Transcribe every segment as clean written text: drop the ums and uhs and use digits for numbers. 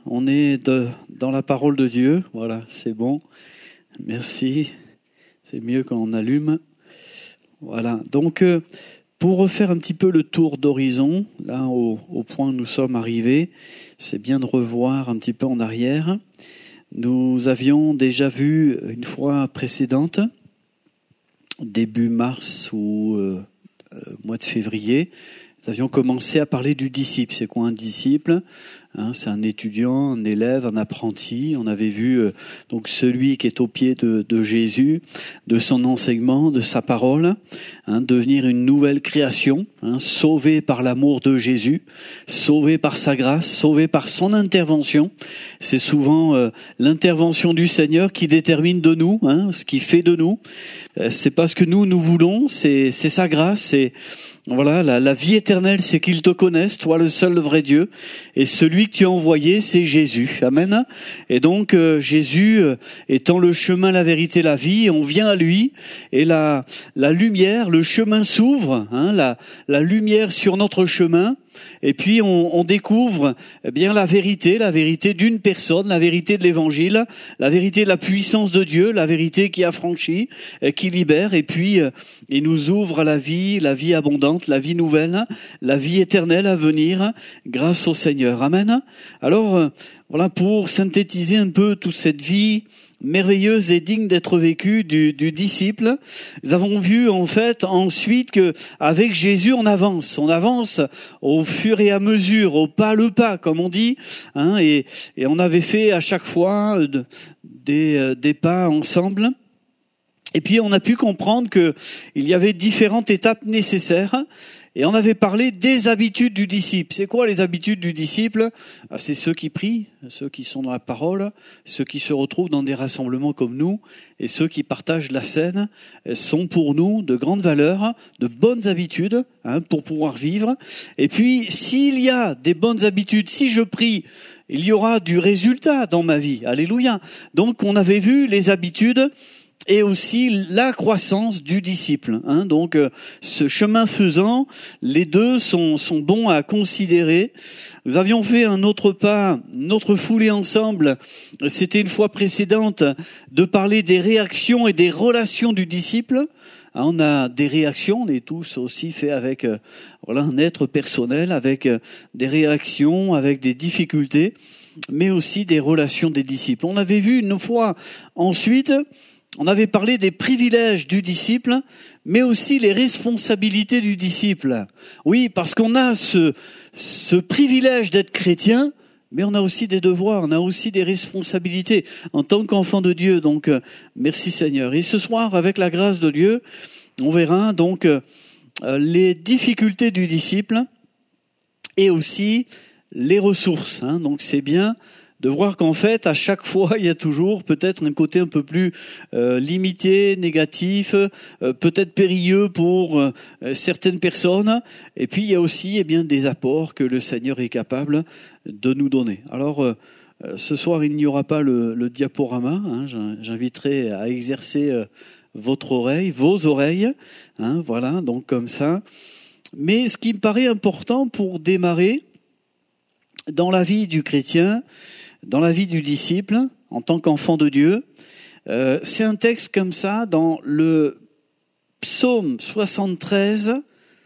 On est dans la parole de Dieu. Voilà, c'est bon. Merci. C'est mieux quand on allume. Voilà. Donc, pour refaire un petit peu le tour d'horizon, là, au point où nous sommes arrivés, c'est bien de revoir un petit peu en arrière. Nous avions déjà vu une fois précédente, début mars ou mois de février, nous avions commencé à parler du disciple. C'est quoi un disciple ? C'est un étudiant, un élève, un apprenti. On avait vu donc celui qui est au pied de Jésus, de son enseignement, de sa parole, devenir une nouvelle création, sauvé par l'amour de Jésus, sauvé par sa grâce, sauvé par son intervention. C'est souvent l'intervention du Seigneur qui détermine de nous, ce qui fait de nous. C'est pas ce que nous voulons, c'est sa grâce, c'est voilà, la vie éternelle, c'est qu'ils te connaissent, toi le seul, le vrai Dieu. Et celui que tu as envoyé, c'est Jésus. Amen. Et donc, Jésus étant le chemin, la vérité, la vie, on vient à lui. Et la lumière, le chemin s'ouvre, la lumière sur notre chemin. Et puis, on découvre bien la vérité d'une personne, la vérité de l'évangile, la vérité de la puissance de Dieu, la vérité qui affranchit, qui libère. Et puis, il nous ouvre à la vie abondante, la vie nouvelle, la vie éternelle à venir grâce au Seigneur. Amen. Alors, voilà, pour synthétiser un peu toute cette vie merveilleuse et digne d'être vécue du disciple, nous avons vu en fait ensuite que avec Jésus on avance au fur et à mesure, au pas le pas comme on dit, et on avait fait à chaque fois des pas ensemble. Et puis on a pu comprendre que il y avait différentes étapes nécessaires. Et on avait parlé des habitudes du disciple. C'est quoi les habitudes du disciple ? C'est ceux qui prient, ceux qui sont dans la parole, ceux qui se retrouvent dans des rassemblements comme nous, et ceux qui partagent la scène sont pour nous de grandes valeurs, de bonnes habitudes pour pouvoir vivre. Et puis, s'il y a des bonnes habitudes, si je prie, il y aura du résultat dans ma vie. Alléluia. Donc, on avait vu les habitudes et aussi la croissance du disciple. Donc, ce chemin faisant, les deux sont bons à considérer. Nous avions fait un autre pas, notre foulée ensemble. C'était une fois précédente de parler des réactions et des relations du disciple. On a des réactions, on est tous aussi faits avec un être personnel, avec des réactions, avec des difficultés, mais aussi des relations des disciples. On avait vu une fois ensuite. On avait parlé des privilèges du disciple, mais aussi les responsabilités du disciple. Oui, parce qu'on a ce privilège d'être chrétien, mais on a aussi des devoirs, on a aussi des responsabilités en tant qu'enfant de Dieu. Donc, merci Seigneur. Et ce soir, avec la grâce de Dieu, on verra donc les difficultés du disciple et aussi les ressources. Donc, c'est bien de voir qu'en fait, à chaque fois, il y a toujours peut-être un côté un peu plus limité, négatif, peut-être périlleux pour certaines personnes. Et puis, il y a aussi des apports que le Seigneur est capable de nous donner. Alors, ce soir, il n'y aura pas le diaporama. J'inviterai à exercer votre oreille, vos oreilles. Voilà, donc comme ça. Mais ce qui me paraît important pour démarrer dans la vie du chrétien, dans la vie du disciple, en tant qu'enfant de Dieu, c'est un texte comme ça, dans le psaume 73.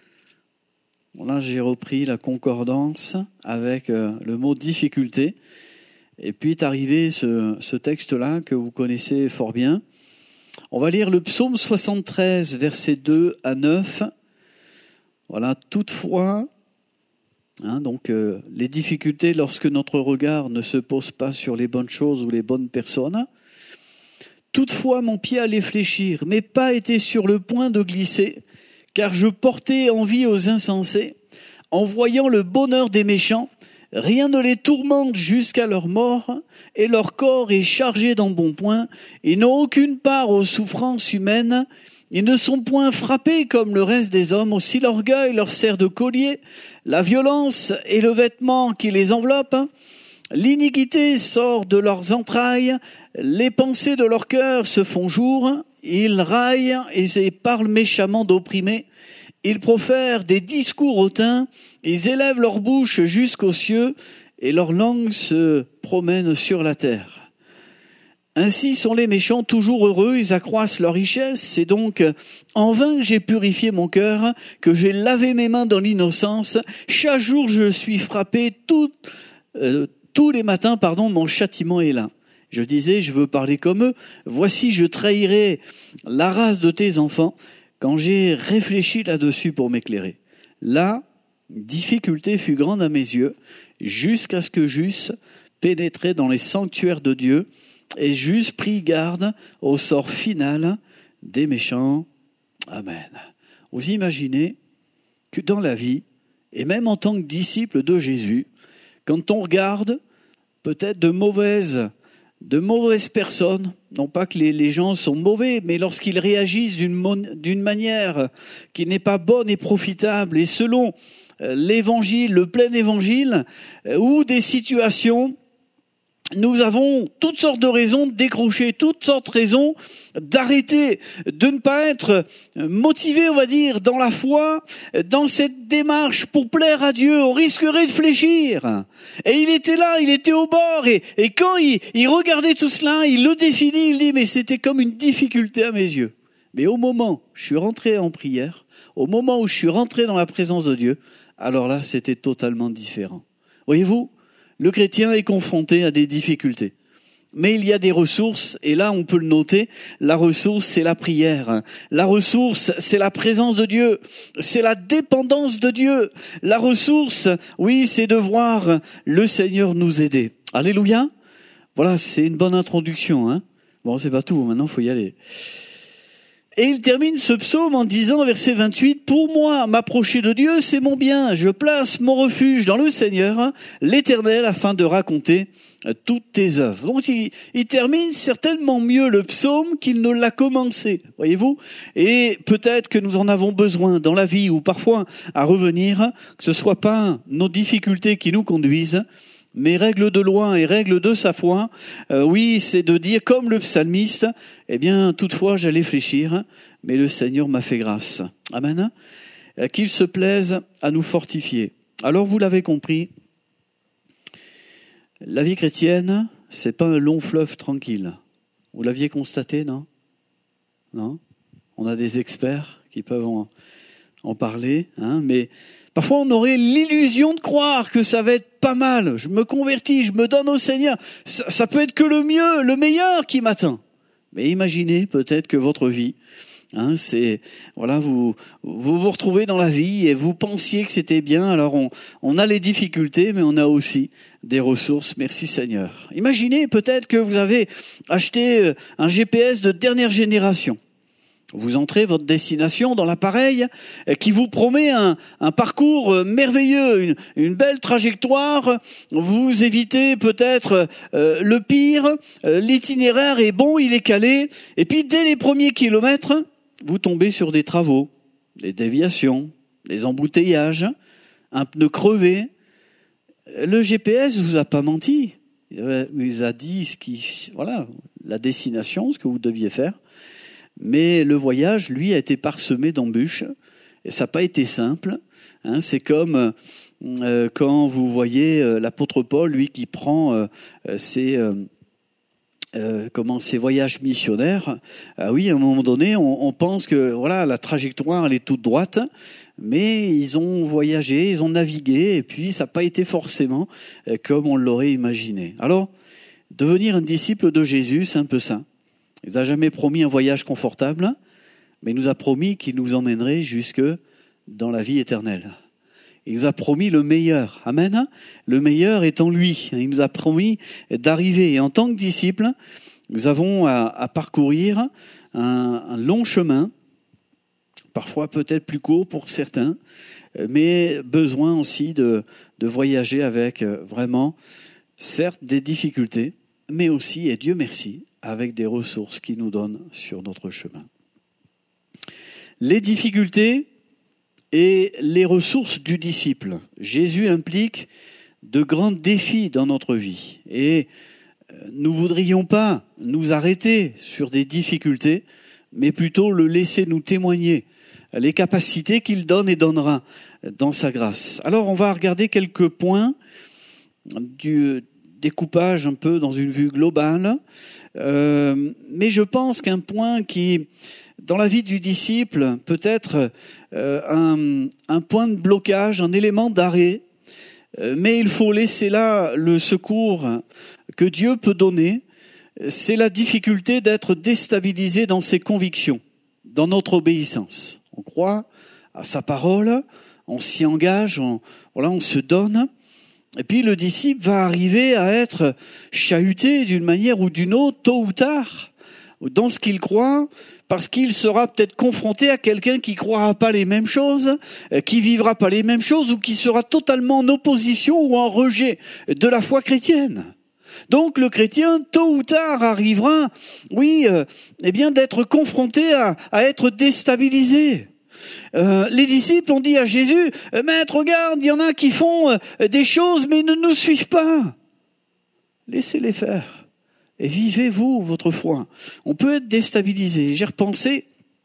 Là, j'ai repris la concordance avec le mot « difficulté ». Et puis est arrivé ce texte-là que vous connaissez fort bien. On va lire le psaume 73, versets 2 à 9. Voilà, toutefois... Donc les difficultés lorsque notre regard ne se pose pas sur les bonnes choses ou les bonnes personnes. Toutefois, mon pied allait fléchir, mes pas étaient sur le point de glisser, car je portais envie aux insensés. En voyant le bonheur des méchants, rien ne les tourmente jusqu'à leur mort, et leur corps est chargé d'embonpoint. Ils n'ont aucune part aux souffrances humaines. Ils ne sont point frappés comme le reste des hommes, aussi l'orgueil leur sert de collier, la violence est le vêtement qui les enveloppe, l'iniquité sort de leurs entrailles, les pensées de leur cœur se font jour, ils raillent et parlent méchamment d'opprimés, ils profèrent des discours hautains, ils élèvent leur bouche jusqu'aux cieux, et leur langue se promène sur la terre. Ainsi sont les méchants toujours heureux, ils accroissent leur richesse. C'est donc en vain que j'ai purifié mon cœur, que j'ai lavé mes mains dans l'innocence. Chaque jour je suis frappé, tous les matins, mon châtiment est là. Je disais, je veux parler comme eux. Voici, je trahirai la race de tes enfants quand j'ai réfléchi là-dessus pour m'éclairer. La difficulté fut grande à mes yeux, jusqu'à ce que j'eusse pénétré dans les sanctuaires de Dieu et j'eusse pris garde au sort final des méchants. Amen. Vous imaginez que dans la vie, et même en tant que disciple de Jésus, quand on regarde peut-être de mauvaises personnes, non pas que les gens sont mauvais, mais lorsqu'ils réagissent d'une manière qui n'est pas bonne et profitable, et selon l'évangile, le plein évangile, ou des situations, nous avons toutes sortes de raisons de décrocher, toutes sortes de raisons d'arrêter, de ne pas être motivés, on va dire, dans la foi, dans cette démarche pour plaire à Dieu. On risquerait de fléchir. Et il était là, il était au bord, et quand il regardait tout cela, il le définit, il dit, mais c'était comme une difficulté à mes yeux. Mais au moment où je suis rentré en prière, au moment où je suis rentré dans la présence de Dieu, alors là, c'était totalement différent. Voyez-vous, le chrétien est confronté à des difficultés. Mais il y a des ressources, et là on peut le noter, la ressource c'est la prière. La ressource c'est la présence de Dieu, c'est la dépendance de Dieu. La ressource, oui, c'est de voir le Seigneur nous aider. Alléluia. Voilà, c'est une bonne introduction. Hein. Bon, c'est pas tout, maintenant il faut y aller. Et il termine ce psaume en disant, verset 28, « Pour moi, m'approcher de Dieu, c'est mon bien. Je place mon refuge dans le Seigneur, l'Éternel, afin de raconter toutes tes œuvres. » Donc il termine certainement mieux le psaume qu'il ne l'a commencé, voyez-vous. Et peut-être que nous en avons besoin dans la vie, ou parfois à revenir, que ce ne soit pas nos difficultés qui nous conduisent, mais règles de loi et règles de sa foi, oui, c'est de dire, comme le psalmiste, eh bien, toutefois, j'allais fléchir, mais le Seigneur m'a fait grâce. Amen. Qu'il se plaise à nous fortifier. Alors, vous l'avez compris, la vie chrétienne, c'est pas un long fleuve tranquille. Vous l'aviez constaté, non? Non? On a des experts qui peuvent en parler, hein, mais parfois on aurait l'illusion de croire que ça va être pas mal. Je me convertis, je me donne au Seigneur. Ça peut être que le mieux, le meilleur qui m'attend. Mais imaginez peut-être que votre vie, hein, c'est voilà, vous retrouvez dans la vie et vous pensiez que c'était bien. Alors on a les difficultés, mais on a aussi des ressources. Merci Seigneur. Imaginez peut-être que vous avez acheté un GPS de dernière génération. Vous entrez votre destination dans l'appareil qui vous promet un parcours merveilleux, une belle trajectoire. Vous évitez peut-être le pire, l'itinéraire est bon, il est calé. Et puis dès les premiers kilomètres, vous tombez sur des travaux, des déviations, des embouteillages, un pneu crevé. Le GPS vous a pas menti. Il vous a dit la destination, ce que vous deviez faire. Mais le voyage, lui, a été parsemé d'embûches et ça n'a pas été simple. Hein, c'est comme quand vous voyez l'apôtre Paul, lui, qui prend ses voyages missionnaires. Ah oui, à un moment donné, on pense que voilà, la trajectoire, elle est toute droite, mais ils ont voyagé, ils ont navigué, et puis ça n'a pas été forcément comme on l'aurait imaginé. Alors, devenir un disciple de Jésus, c'est un peu ça. Il nous a jamais promis un voyage confortable, mais il nous a promis qu'il nous emmènerait jusque dans la vie éternelle. Il nous a promis le meilleur. Amen. Le meilleur est en lui. Il nous a promis d'arriver. Et en tant que disciples, nous avons à parcourir un long chemin, parfois peut-être plus court pour certains, mais besoin aussi de voyager avec vraiment, certes, des difficultés, mais aussi, et Dieu merci, avec des ressources qu'il nous donne sur notre chemin. Les difficultés et les ressources du disciple. Jésus implique de grands défis dans notre vie. Et nous ne voudrions pas nous arrêter sur des difficultés, mais plutôt le laisser nous témoigner les capacités qu'il donne et donnera dans sa grâce. Alors on va regarder quelques points du découpage un peu dans une vue globale. Mais je pense qu'un point qui, dans la vie du disciple, peut être un point de blocage, un élément d'arrêt, mais il faut laisser là le secours que Dieu peut donner, c'est la difficulté d'être déstabilisé dans ses convictions, dans notre obéissance. On croit à sa parole, on s'y engage, on se donne. Et puis le disciple va arriver à être chahuté d'une manière ou d'une autre, tôt ou tard, dans ce qu'il croit, parce qu'il sera peut-être confronté à quelqu'un qui ne croira pas les mêmes choses, qui vivra pas les mêmes choses, ou qui sera totalement en opposition ou en rejet de la foi chrétienne. Donc le chrétien, tôt ou tard, arrivera, d'être confronté à être déstabilisé. Les disciples ont dit à Jésus, « Maître, regarde, il y en a qui font des choses, mais ne nous suivent pas. Laissez-les faire. Et vivez-vous votre foi. » On peut être déstabilisé. J'ai repensé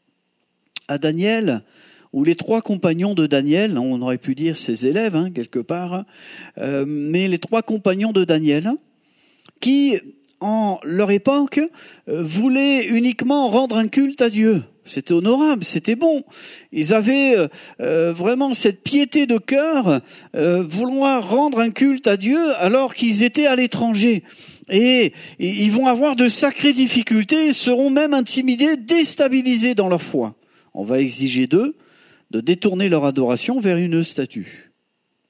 à Daniel, ou les 3 compagnons de Daniel, on aurait pu dire ses élèves, quelque part, mais les 3 compagnons de Daniel, qui, en leur époque, voulaient uniquement rendre un culte à Dieu. C'était honorable, c'était bon. Ils avaient vraiment cette piété de cœur, vouloir rendre un culte à Dieu alors qu'ils étaient à l'étranger. Et ils vont avoir de sacrées difficultés, seront même intimidés, déstabilisés dans leur foi. On va exiger d'eux de détourner leur adoration vers une statue. Voyez-vous ?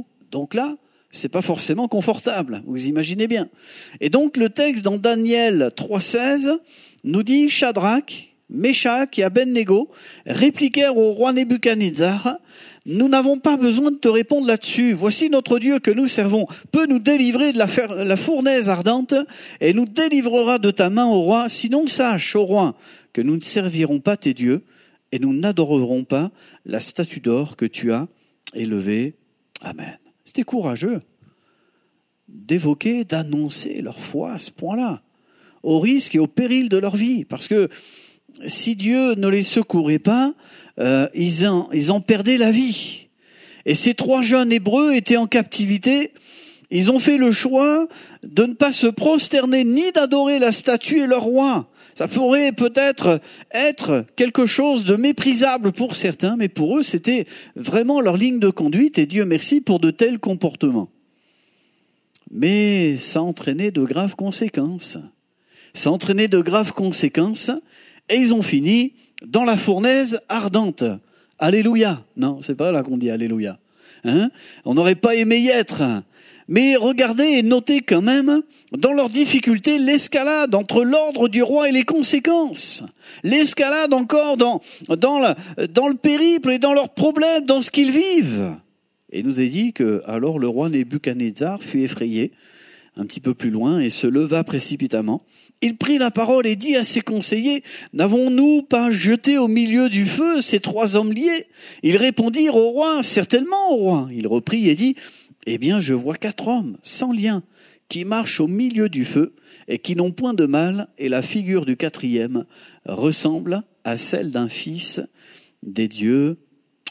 Donc là, c'est pas forcément confortable, vous imaginez bien. Et donc le texte dans Daniel 3,16 nous dit « Shadrach, Meshach et Abednego répliquèrent au roi Nebuchadnezzar, « Nous n'avons pas besoin de te répondre là-dessus. Voici notre Dieu que nous servons peut nous délivrer de la fournaise ardente et nous délivrera de ta main au roi. Sinon sache, au roi, que nous ne servirons pas tes dieux et nous n'adorerons pas la statue d'or que tu as élevée. Amen. » C'était courageux d'évoquer, d'annoncer leur foi à ce point-là, au risque et au péril de leur vie. Parce que si Dieu ne les secourait pas, ils en perdaient la vie. Et ces 3 jeunes Hébreux étaient en captivité. Ils ont fait le choix de ne pas se prosterner ni d'adorer la statue et leur roi. Ça pourrait peut-être être quelque chose de méprisable pour certains, mais pour eux, c'était vraiment leur ligne de conduite, et Dieu merci pour de tels comportements. Mais ça entraînait de graves conséquences. Ça entraînait de graves conséquences, et ils ont fini dans la fournaise ardente. Alléluia. Non, c'est pas là qu'on dit Alléluia. On n'aurait pas aimé y être. Mais regardez et notez quand même, dans leurs difficultés, l'escalade entre l'ordre du roi et les conséquences. L'escalade encore dans le périple et dans leurs problèmes, dans ce qu'ils vivent. Et il nous est dit que alors le roi Nebuchadnezzar fut effrayé, un petit peu plus loin, et se leva précipitamment. Il prit la parole et dit à ses conseillers, « N'avons-nous pas jeté au milieu du feu ces 3 hommes liés ?» Ils répondirent au roi, « Certainement, au roi. » Il reprit et dit, « Eh bien, je vois 4 hommes sans lien qui marchent au milieu du feu et qui n'ont point de mal, et la figure du 4e ressemble à celle d'un fils des dieux. Amen. »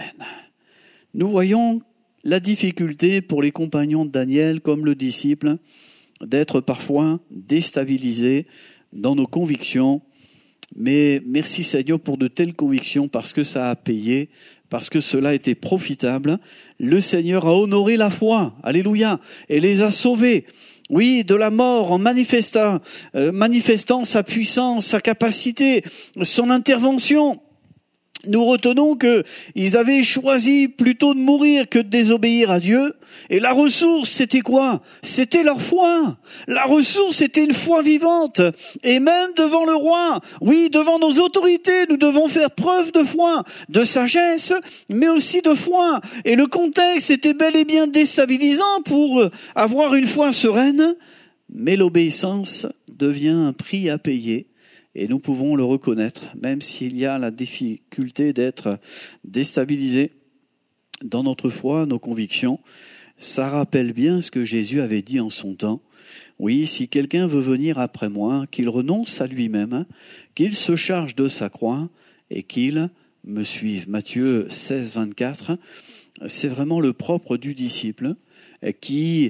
Nous voyons la difficulté pour les compagnons de Daniel, comme le disciple, d'être parfois déstabilisés dans nos convictions. Mais merci Seigneur pour de telles convictions, parce que ça a payé, parce que cela était profitable. Le Seigneur a honoré la foi, alléluia, et les a sauvés. Oui, de la mort, en manifestant sa puissance, sa capacité, son intervention. Nous retenons qu'ils avaient choisi plutôt de mourir que de désobéir à Dieu. Et la ressource, c'était quoi ? C'était leur foi. La ressource, c'était une foi vivante. Et même devant le roi, oui, devant nos autorités, nous devons faire preuve de foi, de sagesse, mais aussi de foi. Et le contexte était bel et bien déstabilisant pour avoir une foi sereine. Mais l'obéissance devient un prix à payer. Et nous pouvons le reconnaître, même s'il y a la difficulté d'être déstabilisé dans notre foi, nos convictions. Ça rappelle bien ce que Jésus avait dit en son temps. Oui, si quelqu'un veut venir après moi, qu'il renonce à lui-même, qu'il se charge de sa croix et qu'il me suive. Matthieu 16, 24, c'est vraiment le propre du disciple. qui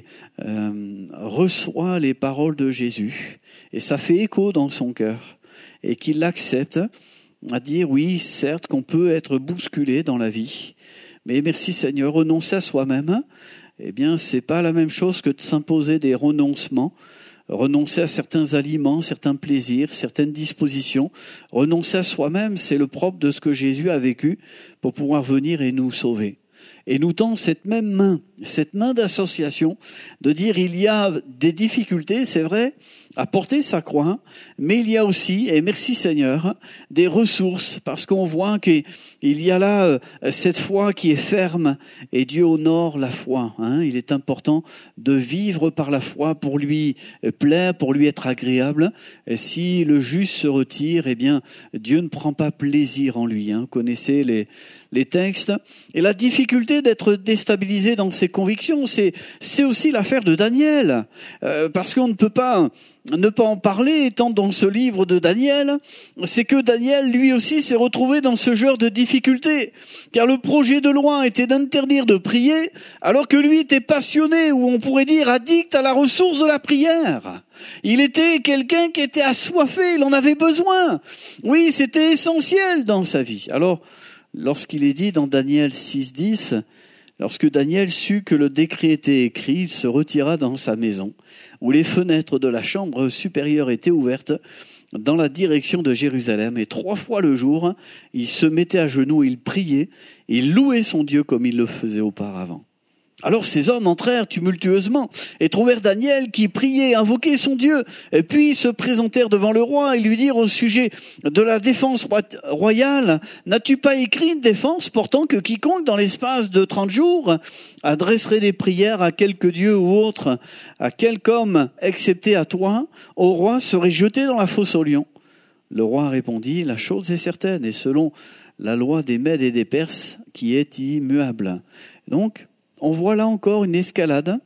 reçoit les paroles de Jésus, et ça fait écho dans son cœur, et qui l'accepte, à dire oui, certes qu'on peut être bousculé dans la vie, mais merci Seigneur, renoncer à soi-même, eh bien c'est pas la même chose que de s'imposer des renoncements, renoncer à certains aliments, certains plaisirs, certaines dispositions. Renoncer à soi-même, c'est le propre de ce que Jésus a vécu pour pouvoir venir et nous sauver. Et nous tend cette main d'association, de dire il y a des difficultés, c'est vrai, à porter sa croix, mais il y a aussi, et merci Seigneur, des ressources, parce qu'on voit qu'il y a là cette foi qui est ferme, et Dieu honore la foi. Il est important de vivre par la foi pour lui plaire, pour lui être agréable. Et si le juste se retire, eh bien Dieu ne prend pas plaisir en lui. Vous connaissez les textes. Et la difficulté d'être déstabilisé dans ses convictions, c'est aussi l'affaire de Daniel. Parce qu'on ne peut pas ne pas en parler, étant dans ce livre de Daniel, c'est que Daniel, lui aussi, s'est retrouvé dans ce genre de difficulté. Car le projet de loi était d'interdire de prier, alors que lui était passionné, ou on pourrait dire addict à la ressource de la prière. Il était quelqu'un qui était assoiffé, il en avait besoin. Oui, c'était essentiel dans sa vie. Alors, lorsqu'il est dit dans Daniel 6,10, lorsque Daniel sut que le décret était écrit, il se retira dans sa maison, où les fenêtres de la chambre supérieure étaient ouvertes dans la direction de Jérusalem. Et 3 fois le jour, il se mettait à genoux, il priait, il louait son Dieu comme il le faisait auparavant. Alors ces hommes entrèrent tumultueusement et trouvèrent Daniel qui priait, invoquait son Dieu. Et puis ils se présentèrent devant le roi et lui dirent au sujet de la défense royale, « N'as-tu pas écrit une défense portant que quiconque dans l'espace de 30 jours adresserait des prières à quelque dieu ou autre, à quelque homme excepté à toi, au roi serait jeté dans la fosse aux lions ?» Le roi répondit, « La chose est certaine et selon la loi des Mèdes et des Perses qui est immuable. » Donc, on voit là encore une escalade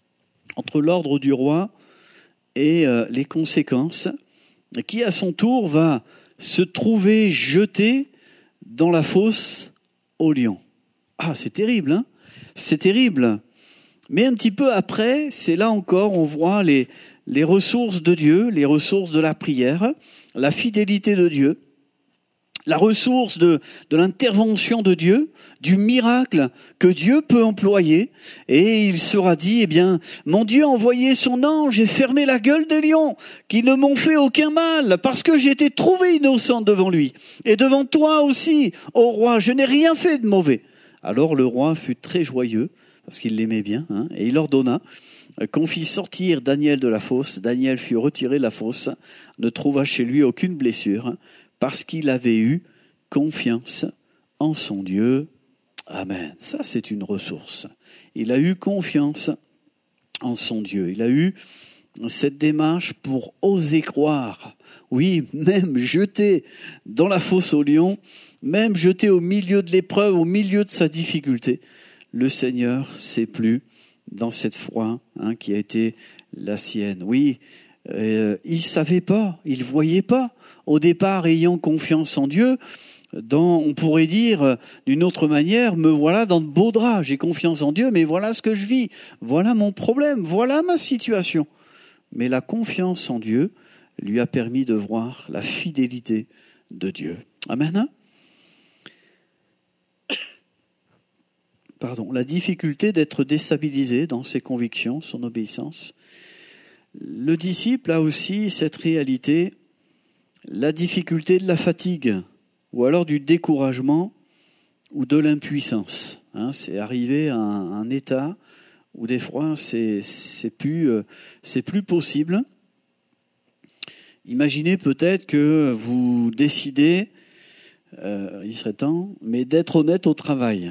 entre l'ordre du roi et les conséquences, qui à son tour va se trouver jeté dans la fosse aux lions. Ah, c'est terrible, hein ? C'est terrible. Mais un petit peu après, c'est là encore, on voit les ressources de Dieu, les ressources de la prière, la fidélité de Dieu, la ressource de l'intervention de Dieu, du miracle que Dieu peut employer. Et il sera dit, eh bien, mon Dieu a envoyé son ange et fermé la gueule des lions, qui ne m'ont fait aucun mal, parce que j'ai été trouvé innocent devant lui. Et devant toi aussi, ô roi, je n'ai rien fait de mauvais. Alors le roi fut très joyeux, parce qu'il l'aimait bien, et il ordonna qu'on fit sortir Daniel de la fosse. Daniel fut retiré de la fosse, ne trouva chez lui aucune blessure, parce qu'il avait eu confiance en son Dieu. Amen. Ça, c'est une ressource. Il a eu confiance en son Dieu. Il a eu cette démarche pour oser croire. Oui, même jeté dans la fosse aux lions, même jeté au milieu de l'épreuve, au milieu de sa difficulté, le Seigneur s'est plu dans cette foi qui a été la sienne. Oui, il ne savait pas, il ne voyait pas. Au départ, ayant confiance en Dieu, on pourrait dire d'une autre manière, me voilà dans de beaux draps, j'ai confiance en Dieu, mais voilà ce que je vis, voilà mon problème, voilà ma situation. Mais la confiance en Dieu lui a permis de voir la fidélité de Dieu. Amen. La difficulté d'être déstabilisé dans ses convictions, son obéissance. Le disciple a aussi cette réalité, la difficulté de la fatigue, ou alors du découragement, ou de l'impuissance. C'est arrivé à un état où des fois c'est plus possible. Imaginez peut-être que vous décidez, il serait temps, mais d'être honnête au travail.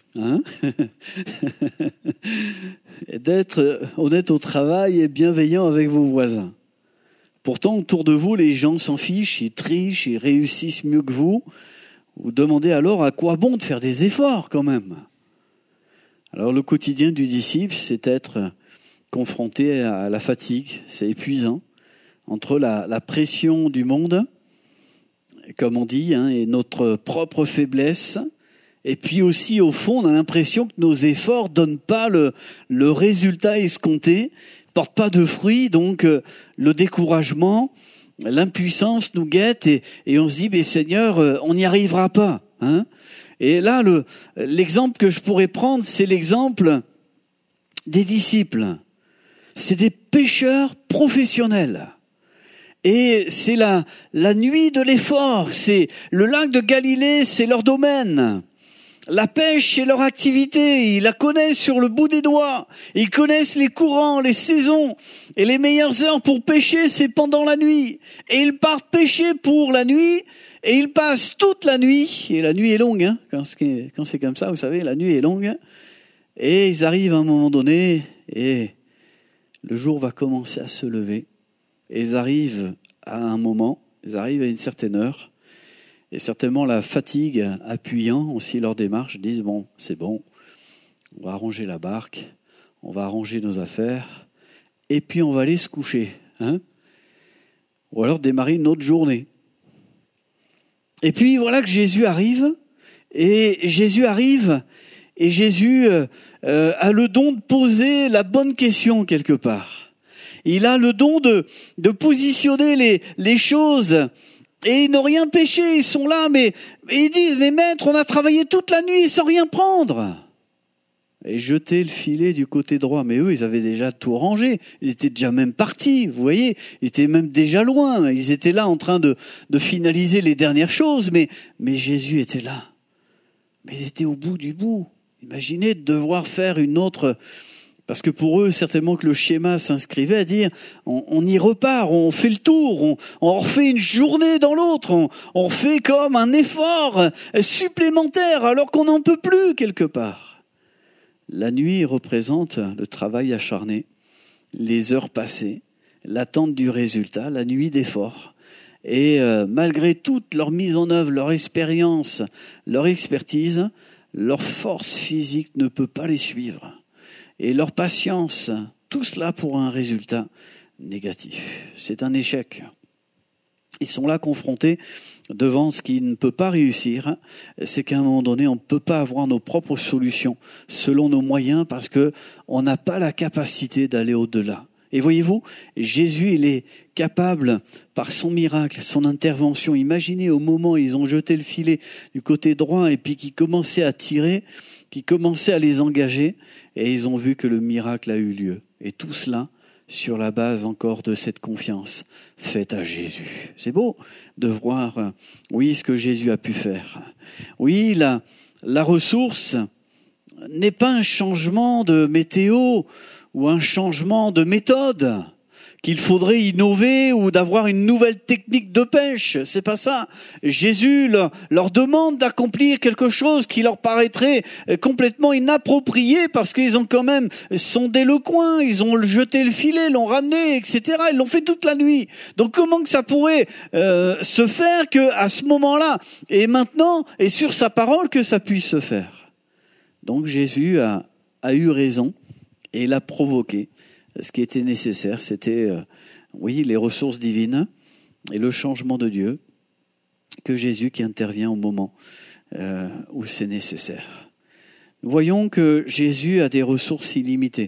D'être honnête au travail et bienveillant avec vos voisins. Pourtant, autour de vous, les gens s'en fichent, ils trichent, ils réussissent mieux que vous. Vous demandez alors à quoi bon de faire des efforts quand même. Alors le quotidien du disciple, c'est être confronté à la fatigue, c'est épuisant, entre la pression du monde, comme on dit, et notre propre faiblesse, Et puis aussi, au fond, on a l'impression que nos efforts donnent pas le résultat escompté, portent pas de fruits, donc le découragement, l'impuissance nous guette et on se dit, mais Seigneur, on n'y arrivera pas. Hein. Et là, l'exemple que je pourrais prendre, c'est l'exemple des disciples. C'est des pêcheurs professionnels. Et c'est la nuit de l'effort. C'est le lac de Galilée, c'est leur domaine. La pêche, c'est leur activité. Ils la connaissent sur le bout des doigts. Ils connaissent les courants, les saisons. Et les meilleures heures pour pêcher, c'est pendant la nuit. Et ils partent pêcher pour la nuit. Et ils passent toute la nuit. Et la nuit est longue, hein. Quand c'est comme ça, vous savez, la nuit est longue. Et ils arrivent à un moment donné et le jour va commencer à se lever. Et ils arrivent à un moment, ils arrivent à une certaine heure. Et certainement la fatigue appuyant aussi leur démarche, disent bon, c'est bon, on va arranger la barque, on va arranger nos affaires, et puis on va aller se coucher. Hein, ou alors démarrer une autre journée. Et puis voilà que Jésus arrive, et Jésus a le don de poser la bonne question quelque part. Il a le don de positionner les choses. Et ils n'ont rien pêché, ils sont là, mais ils disent, mais maître, on a travaillé toute la nuit sans rien prendre. Et jeter le filet du côté droit. Mais eux, ils avaient déjà tout rangé. Ils étaient déjà même partis, vous voyez. Ils étaient même déjà loin. Ils étaient là en train de finaliser les dernières choses. Mais Jésus était là. Mais ils étaient au bout du bout. Imaginez de devoir faire une autre... Parce que pour eux, certainement que le schéma s'inscrivait à dire on y repart, on fait le tour, on refait une journée dans l'autre, on fait comme un effort supplémentaire alors qu'on n'en peut plus quelque part. La nuit représente le travail acharné, les heures passées, l'attente du résultat, la nuit d'effort. Et malgré toute leur mise en œuvre, leur expérience, leur expertise, leur force physique ne peut pas les suivre. Et leur patience, tout cela pour un résultat négatif. C'est un échec. Ils sont là confrontés devant ce qui ne peut pas réussir. C'est qu'à un moment donné, on ne peut pas avoir nos propres solutions selon nos moyens parce qu'on n'a pas la capacité d'aller au-delà. Et voyez-vous, Jésus, il est capable, par son miracle, son intervention. Imaginez au moment où ils ont jeté le filet du côté droit et puis qu'ils commençaient à tirer, qui commençaient à les engager, et ils ont vu que le miracle a eu lieu. Et tout cela sur la base encore de cette confiance faite à Jésus. C'est beau de voir, oui, ce que Jésus a pu faire. Oui, la ressource n'est pas un changement de météo ou un changement de méthode qu'il faudrait innover ou d'avoir une nouvelle technique de pêche. C'est pas ça. Jésus leur demande d'accomplir quelque chose qui leur paraîtrait complètement inapproprié parce qu'ils ont quand même sondé le coin, ils ont jeté le filet, l'ont ramené, etc. Ils l'ont fait toute la nuit. Donc comment que ça pourrait se faire qu'à ce moment-là et maintenant et sur sa parole que ça puisse se faire? Donc Jésus a eu raison et l'a provoqué. Ce qui était nécessaire, c'était, les ressources divines et le changement de Dieu, que Jésus qui intervient au moment où c'est nécessaire. Nous voyons que Jésus a des ressources illimitées.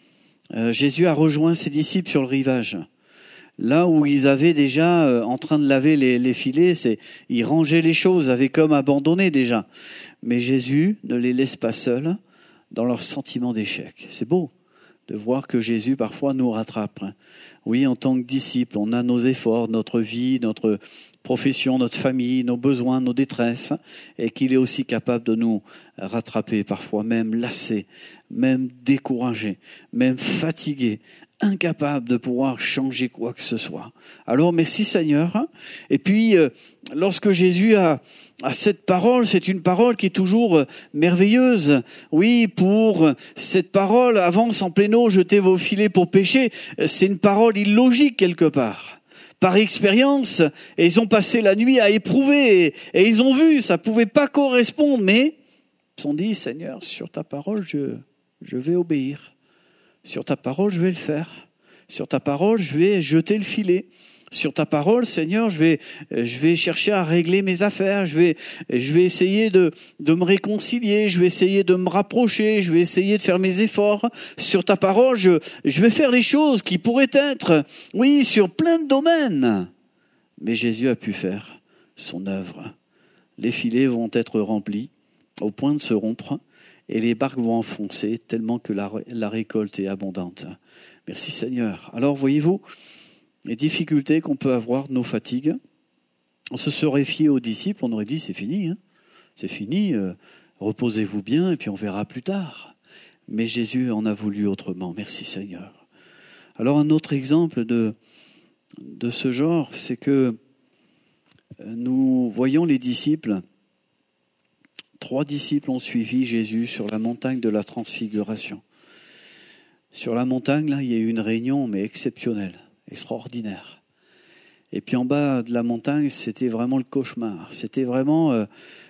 Jésus a rejoint ses disciples sur le rivage. Là où ils avaient déjà, en train de laver les filets, ils rangeaient les choses, avaient comme abandonné déjà. Mais Jésus ne les laisse pas seuls dans leur sentiment d'échec. C'est beau de voir que Jésus parfois nous rattrape. Oui, en tant que disciples, on a nos efforts, notre vie, notre profession, notre famille, nos besoins, nos détresses, et qu'il est aussi capable de nous rattraper, parfois même lassés, même découragés, même fatigués, incapables de pouvoir changer quoi que ce soit. Alors merci Seigneur. Et puis, lorsque Jésus a cette parole, c'est une parole qui est toujours merveilleuse. Oui, pour cette parole, avance en pleine eau, jetez vos filets pour pêcher, c'est une parole illogique quelque part. Par expérience, et ils ont passé la nuit à éprouver, et ils ont vu, ça pouvait pas correspondre, mais ils se sont dit, Seigneur, sur ta parole, je vais obéir. Sur ta parole, je vais le faire. Sur ta parole, je vais jeter le filet. Sur ta parole, Seigneur, je vais chercher à régler mes affaires, je vais essayer de me réconcilier, je vais essayer de me rapprocher, je vais essayer de faire mes efforts. Sur ta parole, je vais faire les choses qui pourraient être, oui, sur plein de domaines. Mais Jésus a pu faire son œuvre. Les filets vont être remplis au point de se rompre et les barques vont enfoncer tellement que la récolte est abondante. Merci Seigneur. Alors voyez-vous, les difficultés qu'on peut avoir, nos fatigues, on se serait fié aux disciples, on aurait dit c'est fini, c'est fini, reposez-vous bien et puis on verra plus tard. Mais Jésus en a voulu autrement, merci Seigneur. Alors un autre exemple de ce genre, c'est que nous voyons les disciples, 3 disciples ont suivi Jésus sur la montagne de la transfiguration. Sur la montagne, là, il y a eu une réunion, mais exceptionnelle. Extraordinaire. Et puis en bas de la montagne, c'était vraiment le cauchemar. C'était vraiment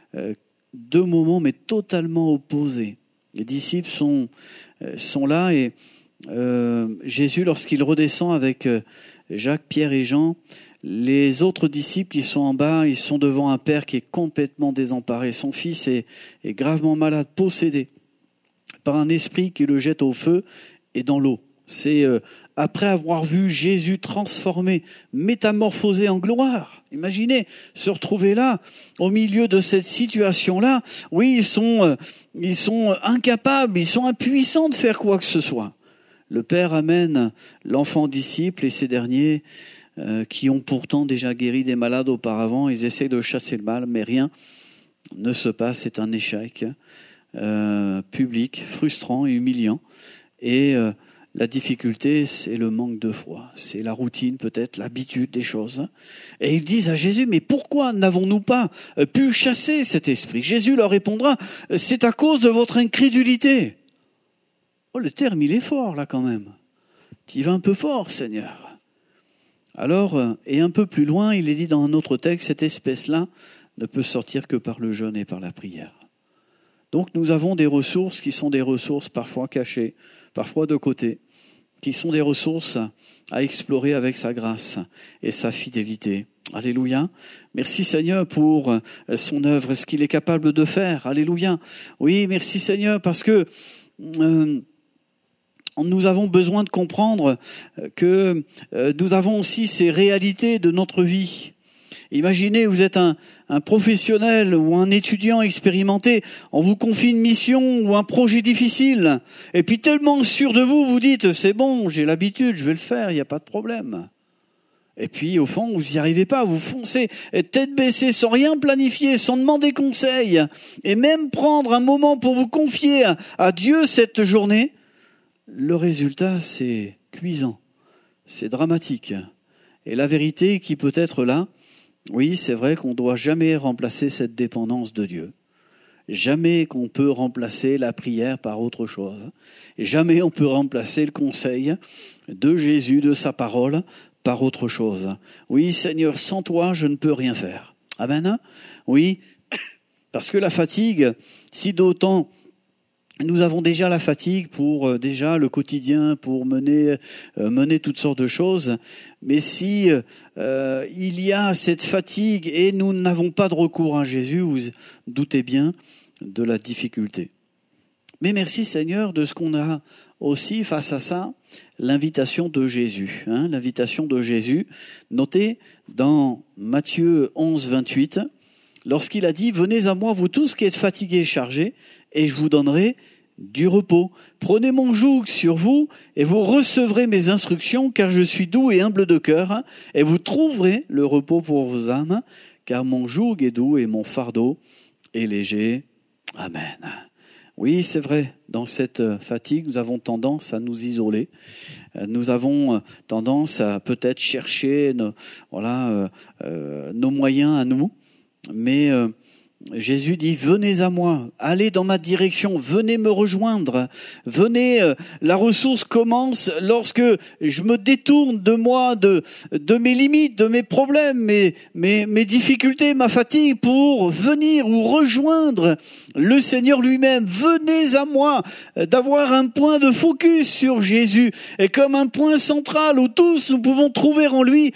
2 moments, mais totalement opposés. Les disciples sont là et Jésus, lorsqu'il redescend avec Jacques, Pierre et Jean, les autres disciples qui sont en bas, ils sont devant un père qui est complètement désemparé. Son fils est gravement malade, possédé par un esprit qui le jette au feu et dans l'eau. C'est après avoir vu Jésus transformé, métamorphosé en gloire. Imaginez se retrouver là, au milieu de cette situation-là. Oui, ils sont incapables, ils sont impuissants de faire quoi que ce soit. Le Père amène l'enfant disciple et ces derniers, qui ont pourtant déjà guéri des malades auparavant, ils essaient de chasser le mal, mais rien ne se passe. C'est un échec public, frustrant et humiliant. Et la difficulté, c'est le manque de foi. C'est la routine, peut-être, l'habitude des choses. Et ils disent à Jésus, mais pourquoi n'avons-nous pas pu chasser cet esprit ? Jésus leur répondra, c'est à cause de votre incrédulité. Oh, le terme, il est fort, là, quand même. Tu y vas un peu fort, Seigneur. Alors, et un peu plus loin, il est dit dans un autre texte, cette espèce-là ne peut sortir que par le jeûne et par la prière. Donc, nous avons des ressources qui sont des ressources parfois cachées, parfois de côté, qui sont des ressources à explorer avec sa grâce et sa fidélité. Alléluia. Merci Seigneur pour son œuvre, ce qu'il est capable de faire. Alléluia. Oui, merci Seigneur parce que nous avons besoin de comprendre que nous avons aussi ces réalités de notre vie. Imaginez, vous êtes un professionnel ou un étudiant expérimenté, on vous confie une mission ou un projet difficile, et puis tellement sûr de vous, vous dites, c'est bon, j'ai l'habitude, je vais le faire, il n'y a pas de problème. Et puis au fond, vous n'y arrivez pas, vous foncez tête baissée, sans rien planifier, sans demander conseil, et même prendre un moment pour vous confier à Dieu cette journée. Le résultat, c'est cuisant, c'est dramatique. Et la vérité qui peut être là, oui, c'est vrai qu'on ne doit jamais remplacer cette dépendance de Dieu. Jamais qu'on peut remplacer la prière par autre chose. Jamais on peut remplacer le conseil de Jésus, de sa parole, par autre chose. Oui, Seigneur, sans toi, je ne peux rien faire. Amen. Oui, parce que la fatigue, si d'autant... Nous avons déjà la fatigue pour déjà le quotidien, pour mener toutes sortes de choses. Mais si il y a cette fatigue et nous n'avons pas de recours à Jésus, vous doutez bien de la difficulté. Mais merci Seigneur de ce qu'on a aussi face à ça, l'invitation de Jésus. L'invitation de Jésus, notée dans Matthieu 11, 28, lorsqu'il a dit « Venez à moi, vous tous qui êtes fatigués et chargés, et je vous donnerai du repos. Prenez mon joug sur vous et vous recevrez mes instructions, car je suis doux et humble de cœur, et vous trouverez le repos pour vos âmes, car mon joug est doux et mon fardeau est léger. » Amen. Oui, c'est vrai, dans cette fatigue, nous avons tendance à nous isoler. Nous avons tendance à peut-être chercher nos moyens à nous, mais Jésus dit, venez à moi, allez dans ma direction, venez me rejoindre, venez, la ressource commence lorsque je me détourne de moi, de mes limites, de mes problèmes, mes difficultés, ma fatigue pour venir ou rejoindre le Seigneur lui-même. Venez à moi, d'avoir un point de focus sur Jésus et comme un point central où tous nous pouvons trouver en lui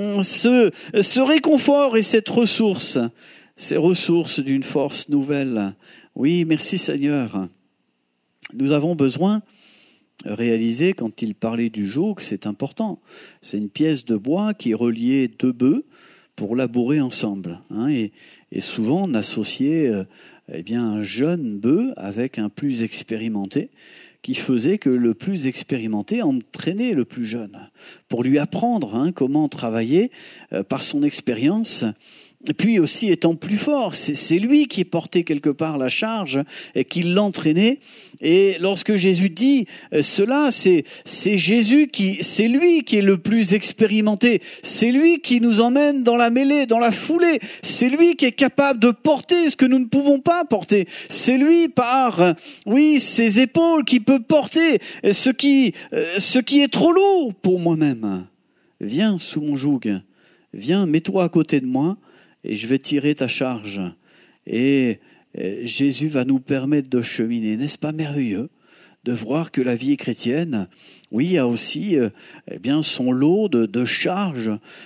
ce réconfort et cette ressource. Ces ressources d'une force nouvelle. Oui, merci Seigneur. Nous avons besoin de réaliser, quand il parlait du joug, c'est important. C'est une pièce de bois qui reliait deux bœufs pour labourer ensemble. Et souvent, on associait un jeune bœuf avec un plus expérimenté, qui faisait que le plus expérimenté entraînait le plus jeune, pour lui apprendre comment travailler par son expérience. Et puis aussi étant plus fort, c'est lui qui portait quelque part la charge et qui l'entraînait. Et lorsque Jésus dit cela, c'est Jésus c'est lui qui est le plus expérimenté. C'est lui qui nous emmène dans la mêlée, dans la foulée. C'est lui qui est capable de porter ce que nous ne pouvons pas porter. C'est lui par, ses épaules qui peut porter ce qui est trop lourd pour moi-même. Viens sous mon joug. Viens, mets-toi à côté de moi. Et je vais tirer ta charge. Et Jésus va nous permettre de cheminer. N'est-ce pas merveilleux de voir que la vie chrétienne, a aussi son lot de charges,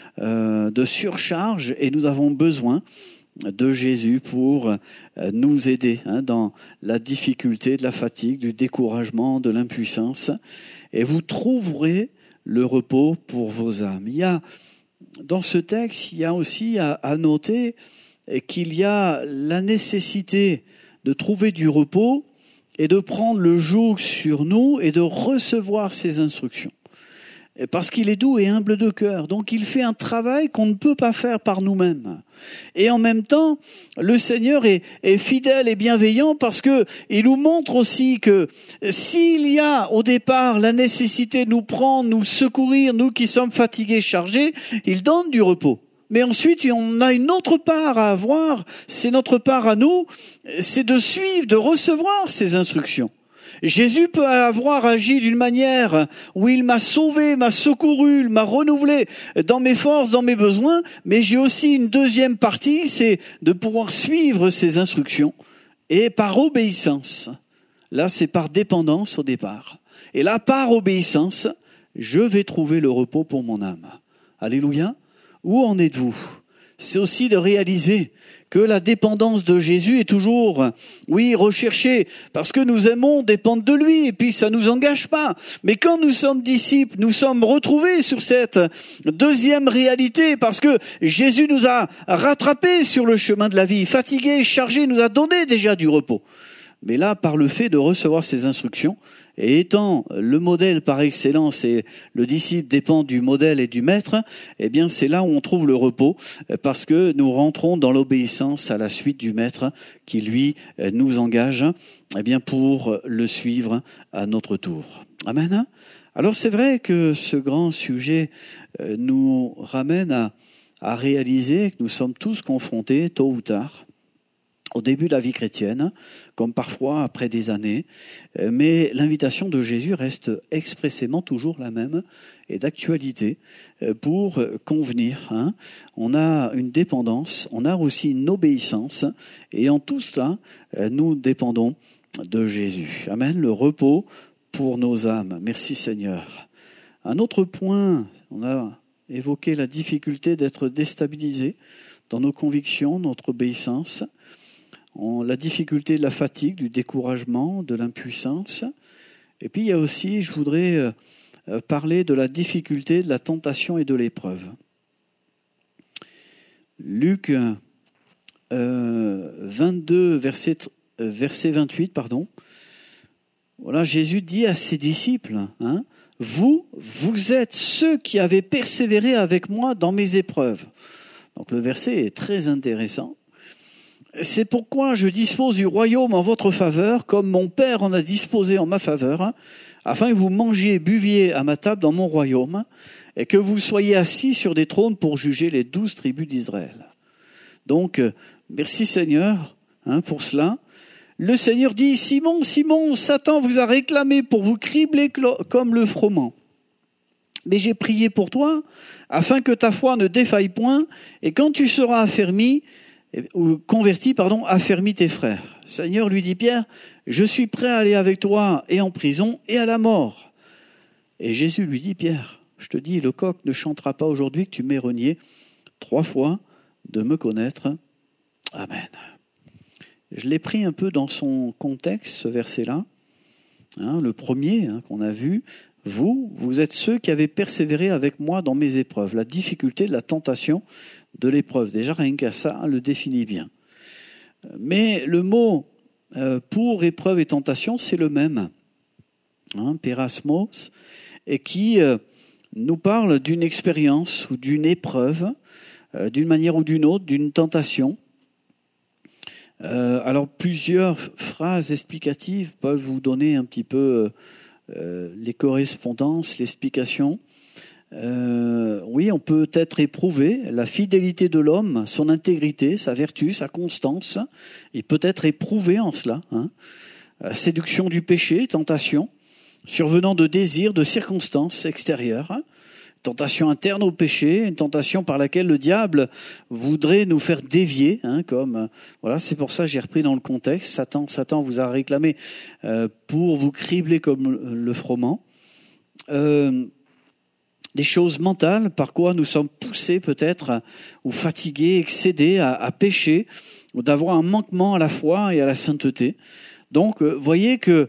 de surcharges. Et nous avons besoin de Jésus pour nous aider dans la difficulté, de la fatigue, du découragement, de l'impuissance. Et vous trouverez le repos pour vos âmes. Dans ce texte, il y a aussi à noter qu'il y a la nécessité de trouver du repos et de prendre le joug sur nous et de recevoir ses instructions. Parce qu'il est doux et humble de cœur. Donc il fait un travail qu'on ne peut pas faire par nous-mêmes. Et en même temps, le Seigneur est fidèle et bienveillant parce que il nous montre aussi que s'il y a au départ la nécessité de nous prendre, nous secourir, nous qui sommes fatigués, chargés, il donne du repos. Mais ensuite, on a une autre part à avoir, c'est notre part à nous, c'est de suivre, de recevoir ces instructions. Jésus peut avoir agi d'une manière où il m'a sauvé, m'a secouru, il m'a renouvelé dans mes forces, dans mes besoins, mais j'ai aussi une deuxième partie, c'est de pouvoir suivre ses instructions et par obéissance. Là, c'est par dépendance au départ. Et là, par obéissance, je vais trouver le repos pour mon âme. Alléluia. Où en êtes-vous ? C'est aussi de réaliser que la dépendance de Jésus est toujours, recherchée, parce que nous aimons dépendre de lui, et puis ça nous engage pas. Mais quand nous sommes disciples, nous sommes retrouvés sur cette deuxième réalité, parce que Jésus nous a rattrapés sur le chemin de la vie, fatigués, chargés, nous a donné déjà du repos. Mais là, par le fait de recevoir ces instructions, et étant le modèle par excellence et le disciple dépend du modèle et du maître, c'est là où on trouve le repos parce que nous rentrons dans l'obéissance à la suite du maître qui lui nous engage pour le suivre à notre tour. Amen. Alors c'est vrai que ce grand sujet nous ramène à réaliser que nous sommes tous confrontés tôt ou tard au début de la vie chrétienne, comme parfois après des années. Mais l'invitation de Jésus reste expressément toujours la même et d'actualité pour convenir. On a une dépendance, on a aussi une obéissance, et en tout cela, nous dépendons de Jésus. Amen, le repos pour nos âmes. Merci Seigneur. Un autre point, on a évoqué la difficulté d'être déstabilisé dans nos convictions, notre obéissance. La difficulté de la fatigue, du découragement, de l'impuissance. Et puis il y a aussi, je voudrais parler de la difficulté de la tentation et de l'épreuve. Luc 22, verset 28, Voilà, Jésus dit à ses disciples, vous êtes ceux qui avez persévéré avec moi dans mes épreuves. Donc le verset est très intéressant. C'est pourquoi je dispose du royaume en votre faveur, comme mon Père en a disposé en ma faveur, afin que vous mangiez et buviez à ma table dans mon royaume, et que vous soyez assis sur des trônes pour juger les 12 tribus d'Israël. Donc, Merci Seigneur pour cela. Le Seigneur dit, Simon, Simon, Satan vous a réclamé pour vous cribler comme le froment. Mais j'ai prié pour toi, afin que ta foi ne défaille point, et quand tu seras converti, affermis tes frères. Seigneur, lui dit Pierre, je suis prêt à aller avec toi et en prison et à la mort. Et Jésus lui dit, Pierre, je te dis, le coq ne chantera pas aujourd'hui que tu m'aies renié 3 fois de me connaître. Amen. Je l'ai pris un peu dans son contexte, ce verset-là. Le premier qu'on a vu. Vous êtes ceux qui avez persévéré avec moi dans mes épreuves. La difficulté, la tentation de l'épreuve. Déjà, rien qu'à ça, le définit bien. Mais le mot pour épreuve et tentation, c'est le même. Pérasmos, et qui nous parle d'une expérience ou d'une épreuve, d'une manière ou d'une autre, d'une tentation. Alors, plusieurs phrases explicatives peuvent vous donner un petit peu les correspondances, l'explication. Oui, on peut être éprouvé. La fidélité de l'homme, son intégrité, sa vertu, sa constance, il peut être éprouvé en cela. La séduction du péché, tentation, survenant de désirs, de circonstances extérieures. Tentation interne au péché, une tentation par laquelle le diable voudrait nous faire dévier, voilà, c'est pour ça que j'ai repris dans le contexte. Satan vous a réclamé pour vous cribler comme le froment. Des choses mentales par quoi nous sommes poussés peut-être ou fatigués, excédés à pécher, ou d'avoir un manquement à la foi et à la sainteté. Donc, voyez que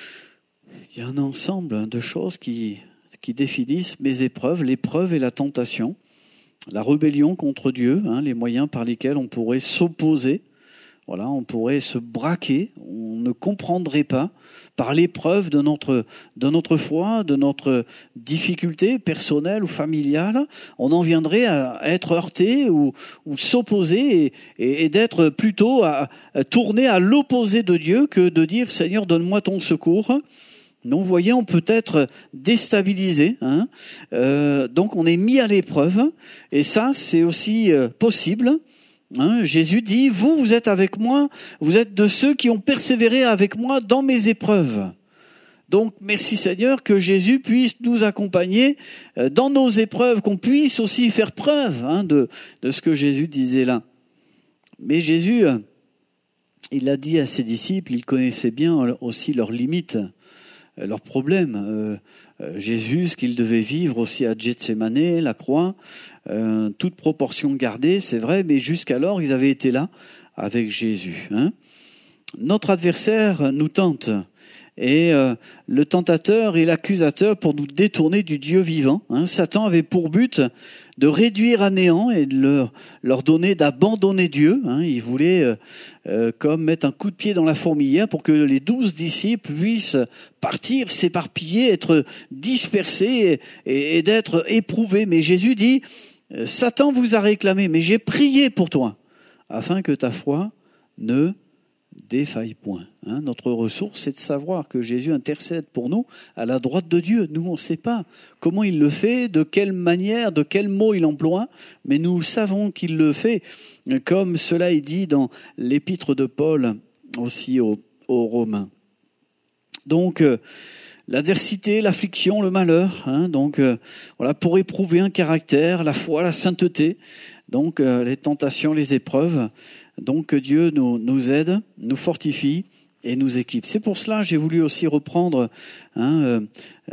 il y a un ensemble de choses qui définissent mes épreuves, l'épreuve et la tentation, la rébellion contre Dieu, les moyens par lesquels on pourrait s'opposer, voilà, on pourrait se braquer, on ne comprendrait pas par l'épreuve de notre foi, de notre difficulté personnelle ou familiale, on en viendrait à être heurté ou s'opposer et d'être plutôt à tourner à l'opposé de Dieu que de dire « Seigneur, donne-moi ton secours ». Donc, vous voyez, on peut être déstabilisé. Donc, on est mis à l'épreuve. Et ça, c'est aussi possible. Jésus dit, vous êtes avec moi, vous êtes de ceux qui ont persévéré avec moi dans mes épreuves. Donc, merci Seigneur que Jésus puisse nous accompagner dans nos épreuves, qu'on puisse aussi faire preuve de ce que Jésus disait là. Mais Jésus, il l'a dit à ses disciples, il connaissait bien aussi leurs limites, leurs problèmes. Jésus, ce qu'il devait vivre aussi à Gethsémanée, la croix, toute proportion gardée, c'est vrai, mais jusqu'alors, ils avaient été là avec Jésus. Notre adversaire nous tente, et le tentateur et l'accusateur pour nous détourner du Dieu vivant. Satan avait pour but de réduire à néant et de leur donner d'abandonner Dieu. Il voulait comme mettre un coup de pied dans la fourmilière pour que les 12 disciples puissent partir, s'éparpiller, être dispersés et d'être éprouvés. Mais Jésus dit, Satan vous a réclamé, mais j'ai prié pour toi, afin que ta foi ne défaille point. Notre ressource, c'est de savoir que Jésus intercède pour nous à la droite de Dieu. Nous, on ne sait pas comment il le fait, de quelle manière, de quels mots il emploie, mais nous savons qu'il le fait, comme cela est dit dans l'épître de Paul, aussi aux Romains. Donc, l'adversité, l'affliction, le malheur, voilà, pour éprouver un caractère, la foi, la sainteté, donc les tentations, les épreuves. Donc que Dieu nous aide, nous fortifie et nous équipe. C'est pour cela que j'ai voulu aussi reprendre que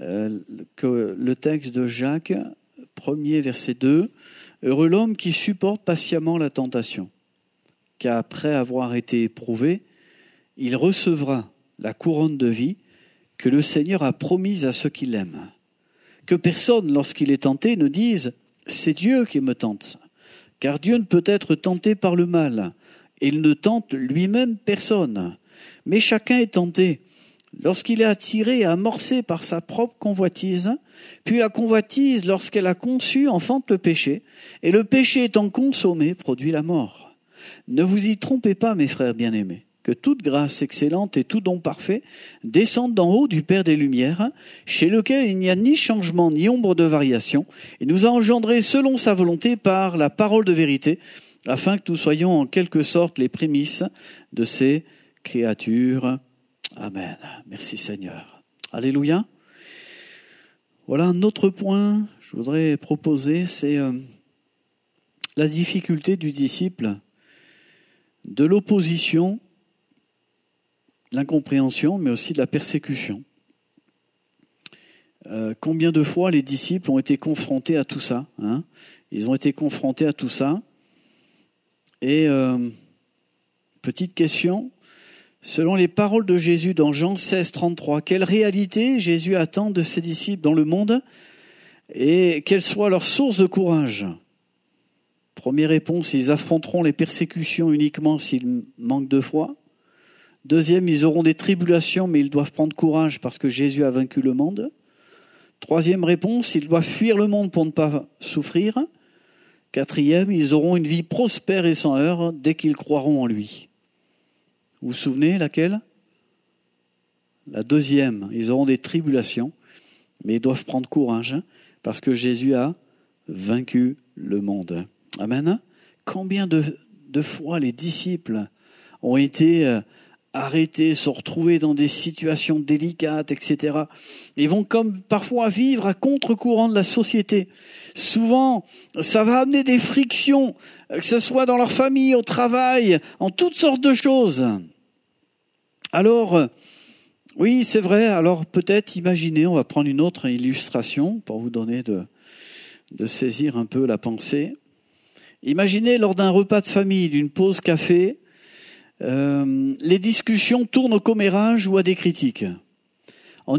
le texte de Jacques, 1er verset 2. « Heureux l'homme qui supporte patiemment la tentation, qu'après avoir été éprouvé, il recevra la couronne de vie que le Seigneur a promise à ceux qui l'aiment. Que personne, lorsqu'il est tenté, ne dise « c'est Dieu qui me tente ». Car Dieu ne peut être tenté par le mal, et il ne tente lui-même personne. Mais chacun est tenté lorsqu'il est attiré et amorcé par sa propre convoitise, puis la convoitise, lorsqu'elle a conçu, enfante le péché, et le péché étant consommé, produit la mort. Ne vous y trompez pas, mes frères bien-aimés, que toute grâce excellente et tout don parfait descendent d'en haut du Père des Lumières, chez lequel il n'y a ni changement ni ombre de variation, et nous a engendrés selon sa volonté par la parole de vérité, afin que nous soyons en quelque sorte les prémices de ces créatures. Amen. Merci Seigneur. Alléluia. Voilà un autre point que je voudrais proposer, c'est la difficulté du disciple, de l'opposition, l'incompréhension, mais aussi de la persécution. Combien de fois les disciples ont été confrontés à tout ça, hein ? Ils ont été confrontés à tout ça. Et petite question, selon les paroles de Jésus dans Jean 16, 33, quelle réalité Jésus attend de ses disciples dans le monde et quelle soit leur source de courage ? Première réponse, ils affronteront les persécutions uniquement s'ils manquent de foi. Deuxième, ils auront des tribulations, mais ils doivent prendre courage parce que Jésus a vaincu le monde. Troisième réponse, ils doivent fuir le monde pour ne pas souffrir. Quatrième, ils auront une vie prospère et sans heurts dès qu'ils croiront en lui. Vous vous souvenez laquelle ? La deuxième, ils auront des tribulations, mais ils doivent prendre courage parce que Jésus a vaincu le monde. Amen. Combien de fois les disciples ont été arrêtés, se retrouver dans des situations délicates, etc. Ils vont comme parfois vivre à contre-courant de la société. Souvent, ça va amener des frictions, que ce soit dans leur famille, au travail, en toutes sortes de choses. Alors, oui, c'est vrai, alors peut-être imaginez, on va prendre une autre illustration pour vous donner de saisir un peu la pensée. Imaginez lors d'un repas de famille, d'une pause café, les discussions tournent au commérage ou à des critiques. En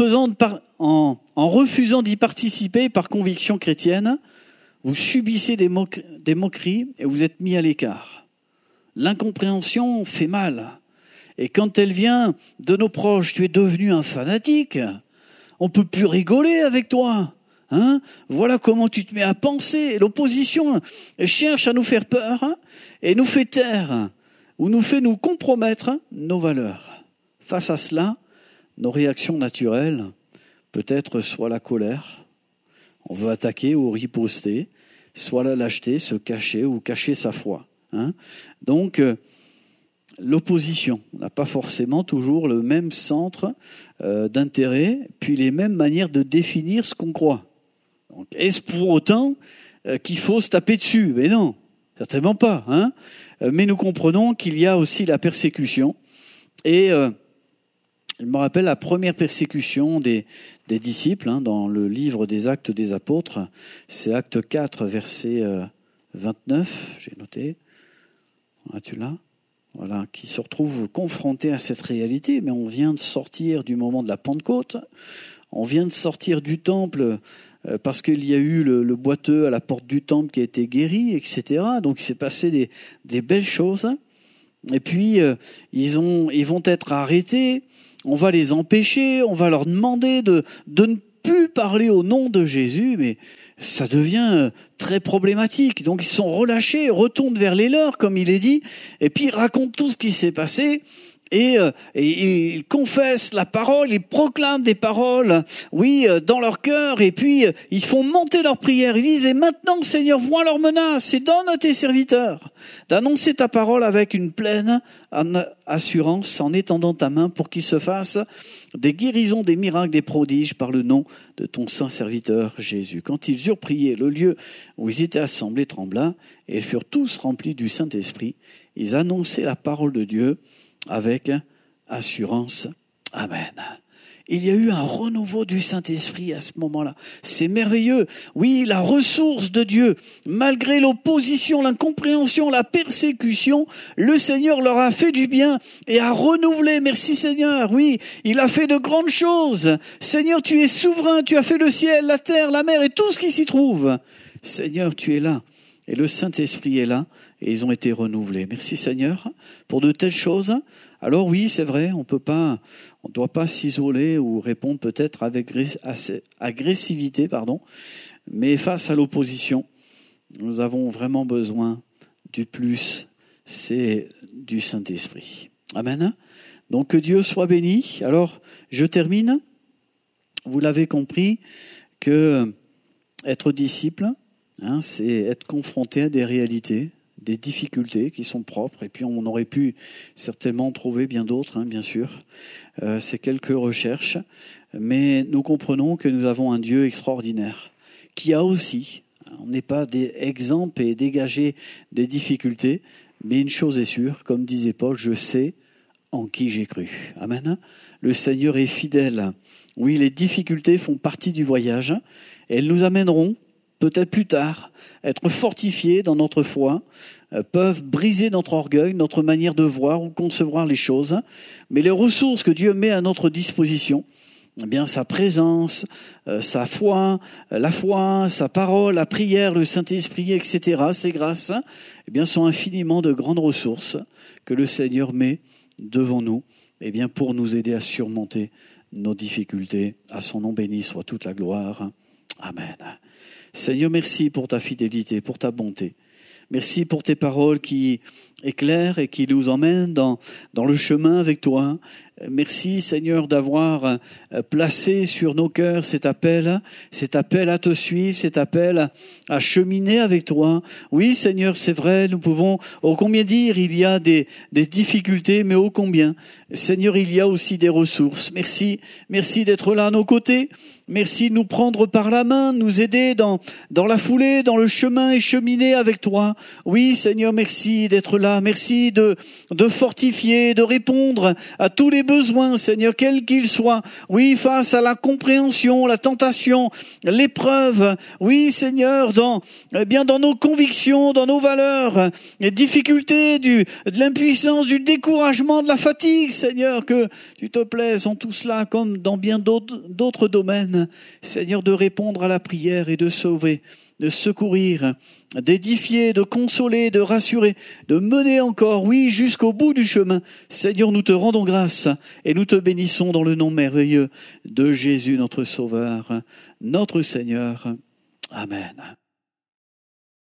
refusant d'y participer par conviction chrétienne, vous subissez des moqueries et vous êtes mis à l'écart. L'incompréhension fait mal. Et quand elle vient de nos proches, tu es devenu un fanatique, on ne peut plus rigoler avec toi. Hein ? Voilà comment tu te mets à penser. L'opposition cherche à nous faire peur et nous fait taire ou nous fait nous compromettre nos valeurs. Face à cela, nos réactions naturelles, peut-être soit la colère, on veut attaquer ou riposter, soit la lâcheté, se cacher ou cacher sa foi. Hein ? Donc, l'opposition n'a pas forcément toujours le même centre d'intérêt, puis les mêmes manières de définir ce qu'on croit. Donc, est-ce pour autant qu'il faut se taper dessus ? Mais non, certainement pas. Hein ? Mais nous comprenons qu'il y a aussi la persécution. Et je me rappelle la première persécution des disciples dans le livre des Actes des Apôtres. C'est Acte 4, verset 29, j'ai noté. Ah, tu l'as ? Voilà, qui se retrouvent confrontés à cette réalité. Mais on vient de sortir du moment de la Pentecôte. On vient de sortir du temple parce qu'il y a eu le boiteux à la porte du temple qui a été guéri, etc. Donc il s'est passé des belles choses. Et puis ils vont être arrêtés, on va les empêcher, on va leur demander de ne plus parler au nom de Jésus, mais ça devient très problématique. Donc ils sont relâchés, retournent vers les leurs, comme il est dit, et puis ils racontent tout ce qui s'est passé. Et ils confessent la parole, ils proclament des paroles, oui, dans leur cœur, et puis ils font monter leur prière. Ils disent, et maintenant, Seigneur, vois leurs menaces, et donne à tes serviteurs d'annoncer ta parole avec une pleine assurance, en étendant ta main pour qu'il se fasse des guérisons, des miracles, des prodiges par le nom de ton saint serviteur Jésus. Quand ils eurent prié, le lieu où ils étaient assemblés trembla, et ils furent tous remplis du Saint-Esprit. Ils annonçaient la parole de Dieu avec assurance. Amen. Il y a eu un renouveau du Saint-Esprit à ce moment-là. C'est merveilleux. Oui, la ressource de Dieu, malgré l'opposition, l'incompréhension, la persécution, le Seigneur leur a fait du bien et a renouvelé. Merci Seigneur. Oui, il a fait de grandes choses. Seigneur, tu es souverain. Tu as fait le ciel, la terre, la mer et tout ce qui s'y trouve. Seigneur, tu es là. Et le Saint-Esprit est là. Et ils ont été renouvelés. Merci Seigneur pour de telles choses. Alors oui, c'est vrai, on ne doit pas s'isoler ou répondre peut-être avec agressivité, mais face à l'opposition, nous avons vraiment besoin du plus, c'est du Saint-Esprit. Amen. Donc que Dieu soit béni. Alors, je termine. Vous l'avez compris que être disciple, c'est être confronté à des réalités des difficultés qui sont propres, et puis on aurait pu certainement trouver bien d'autres, bien sûr, ces quelques recherches, mais nous comprenons que nous avons un Dieu extraordinaire, qui a aussi, on n'est pas exempt et dégagé des difficultés, mais une chose est sûre, comme disait Paul, je sais en qui j'ai cru. Amen. Le Seigneur est fidèle. Oui, les difficultés font partie du voyage, et elles nous amèneront, peut-être plus tard, être fortifiés dans notre foi, peuvent briser notre orgueil, notre manière de voir ou concevoir les choses, mais les ressources que Dieu met à notre disposition, eh bien, sa présence, sa foi, la foi, sa parole, la prière, le Saint-Esprit, etc., ces grâces, eh bien, sont infiniment de grandes ressources que le Seigneur met devant nous, eh bien, pour nous aider à surmonter nos difficultés. À son nom béni soit toute la gloire. Amen. Seigneur, merci pour ta fidélité, pour ta bonté. Merci pour tes paroles qui éclairent et qui nous emmènent dans le chemin avec toi. Merci Seigneur d'avoir placé sur nos cœurs cet appel à te suivre, cet appel à cheminer avec toi. Oui Seigneur, c'est vrai, nous pouvons ô combien dire, il y a des difficultés, mais ô combien. Seigneur, il y a aussi des ressources. Merci d'être là à nos côtés. Merci de nous prendre par la main, de nous aider dans la foulée, dans le chemin et cheminer avec toi. Oui, Seigneur, merci d'être là. Merci de fortifier, de répondre à tous les besoins, Seigneur, quels qu'ils soient. Oui, face à la compréhension, la tentation, l'épreuve. Oui, Seigneur, dans nos convictions, dans nos valeurs, les difficultés, de l'impuissance, du découragement, de la fatigue, Seigneur, que tu te plaises en tout cela comme dans bien d'autres domaines. Seigneur, de répondre à la prière et de sauver, de secourir, d'édifier, de consoler, de rassurer, de mener encore, oui, jusqu'au bout du chemin. Seigneur, nous te rendons grâce et nous te bénissons dans le nom merveilleux de Jésus, notre Sauveur, notre Seigneur. Amen.